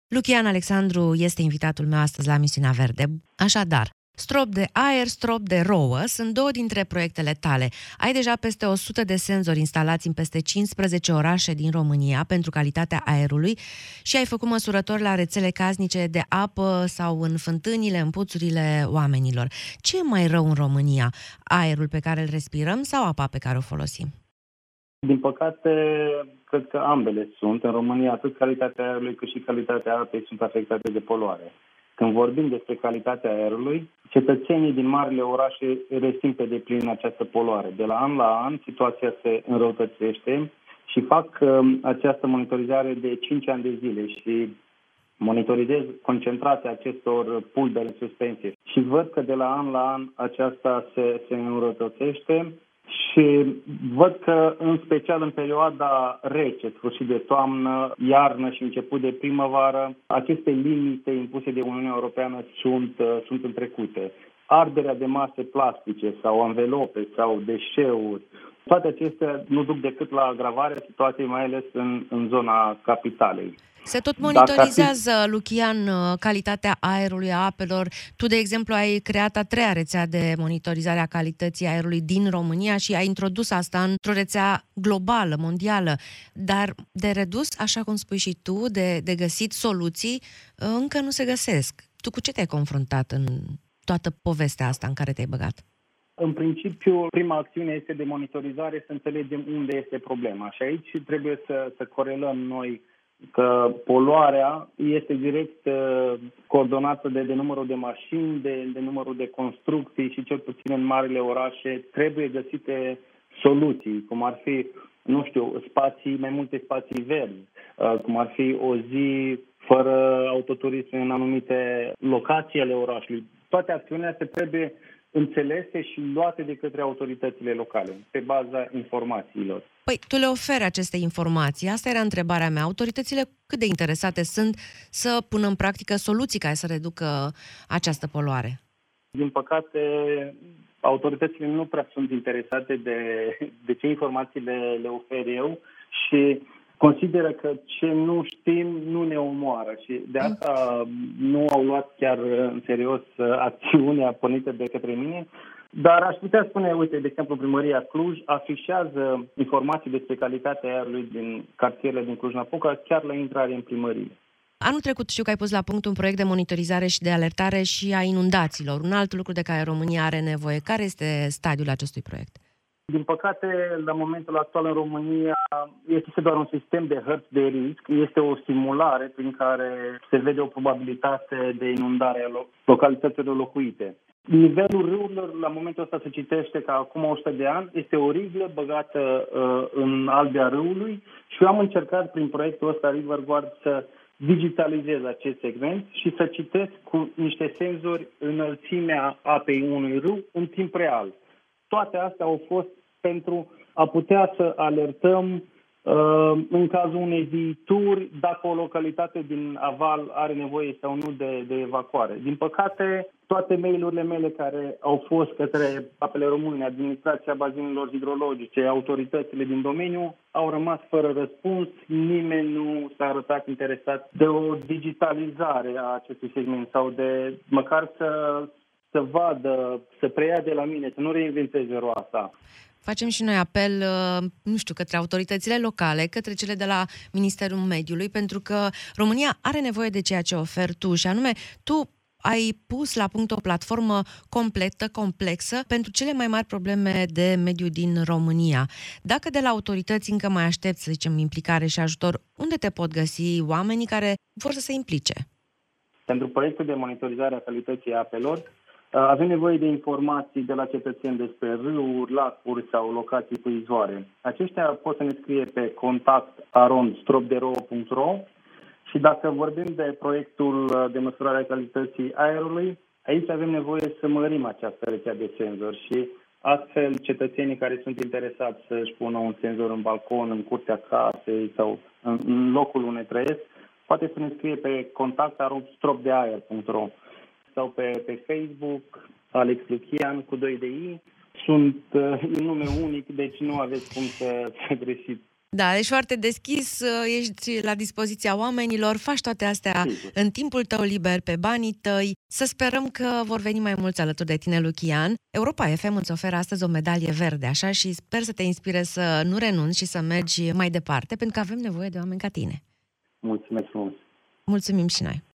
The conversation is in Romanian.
Lucian Alexandru este invitatul meu astăzi la Misiunea Verde. Așadar, strop de aer, strop de rouă sunt două dintre proiectele tale. Ai deja peste 100 de senzori instalați în peste 15 orașe din România pentru calitatea aerului și ai făcut măsurători la rețele casnice de apă sau în fântânile, în puțurile oamenilor. Ce e mai rău în România? Aerul pe care îl respirăm sau apa pe care o folosim? Din păcate, cred că ambele sunt. În România, atât calitatea aerului cât și calitatea apei sunt afectate de poluare. Când vorbim despre calitatea aerului, cetățenii din marile orașe resimt pe deplin această poluare. De la an la an, situația se înrăutățește și fac această monitorizare de 5 ani de zile și monitorizez concentrația acestor pulbere suspensie. Și văd că de la an la an aceasta se înrăutățește. Și văd că, în special în perioada rece, sfârșit de toamnă, iarnă și început de primăvară, aceste limite impuse de Uniunea Europeană sunt întrecute. Arderea de mase plastice sau anvelope sau deșeuri, toate acestea nu duc decât la agravarea situației, mai ales în zona capitalei. Se tot monitorizează, Lucian, calitatea aerului, a apelor. Tu, de exemplu, ai creat a treia rețea de monitorizare a calității aerului din România și ai introdus asta într-o rețea globală, mondială. Dar de redus, așa cum spui și tu, de găsit soluții, încă nu se găsesc. Tu cu ce te-ai confruntat în toată povestea asta în care te-ai băgat? În principiu, prima acțiune este de monitorizare, să înțelegem unde este problema. Și aici trebuie să corelăm noi că poluarea este direct coordonată de numărul de mașini, de numărul de construcții și cel puțin în marile orașe trebuie găsite soluții, cum ar fi, mai multe spații verzi, cum ar fi o zi fără autoturisme în anumite locații ale orașului. Toate acțiunile astea trebuie înțelese și luate de către autoritățile locale, pe baza informațiilor. Păi, tu le oferi aceste informații. Asta era întrebarea mea. Autoritățile cât de interesate sunt să pună în practică soluții care să reducă această poluare? Din păcate, autoritățile nu prea sunt interesate de ce informații le ofer eu și consideră că ce nu știm nu ne omoară și de asta nu au luat chiar în serios acțiunea pornită de către mine. Dar aș putea spune, uite, de exemplu, Primăria Cluj afișează informații despre calitatea aerului din cartierele din Cluj-Napoca chiar la intrare în primărie. Anul trecut știu că ai pus la punct un proiect de monitorizare și de alertare și a inundațiilor, un alt lucru de care România are nevoie. Care este stadiul acestui proiect? Din păcate, la momentul actual în România este doar un sistem de hărți de risc, este o simulare prin care se vede o probabilitate de inundare a localităților locuite. Nivelul râurilor, la momentul ăsta se citește că acum 100 de ani, este o riglă băgată în albia râului și eu am încercat prin proiectul ăsta RiverGuard să digitalizez acest segment și să citesc cu niște senzori înălțimea apei unui râu în timp real. Toate astea au fost pentru a putea să alertăm în cazul unei viituri dacă o localitate din aval are nevoie sau nu de evacuare. Din păcate, toate mail-urile mele care au fost către Apele Române, Administrația Bazinelor Hidrologice, autoritățile din domeniu, au rămas fără răspuns. Nimeni nu s-a arătat interesat de o digitalizare a acestui segment sau de măcar să vadă, să preia de la mine, să nu reinventeze roata. Facem și noi apel, către autoritățile locale, către cele de la Ministerul Mediului, pentru că România are nevoie de ceea ce oferi tu, și anume, tu ai pus la punct o platformă completă, complexă, pentru cele mai mari probleme de mediu din România. Dacă de la autorități încă mai aștepți, să zicem, implicare și ajutor, unde te pot găsi oamenii care vor să se implice? Pentru proiectul de monitorizare a calității apelor, avem nevoie de informații de la cetățeni despre râuri, lacuri sau locații cu izvoare. Aceștia pot să ne scrie pe contact@stropderouă.ro și dacă vorbim de proiectul de măsurare a calității aerului, aici avem nevoie să mărim această rețea de senzori și astfel cetățenii care sunt interesați să-și pună un senzor în balcon, în curtea casei sau în locul unde trăiesc, poate să ne scrie pe contact@stropdeaer.ro sau pe Facebook, Alex Lucian cu 2 de I. Sunt un nume unic, deci nu aveți cum să greșiți Da, ești foarte deschis, ești la dispoziția oamenilor, faci toate astea Sigur. în timpul tău liber, pe banii tăi. Să sperăm că vor veni mai mulți alături de tine, Lucian. Europa FM îți oferă astăzi o medalie verde, așa, și sper să te inspire să nu renunți și să mergi mai departe, pentru că avem nevoie de oameni ca tine. Mulțumesc frumos! Mulțumim și noi!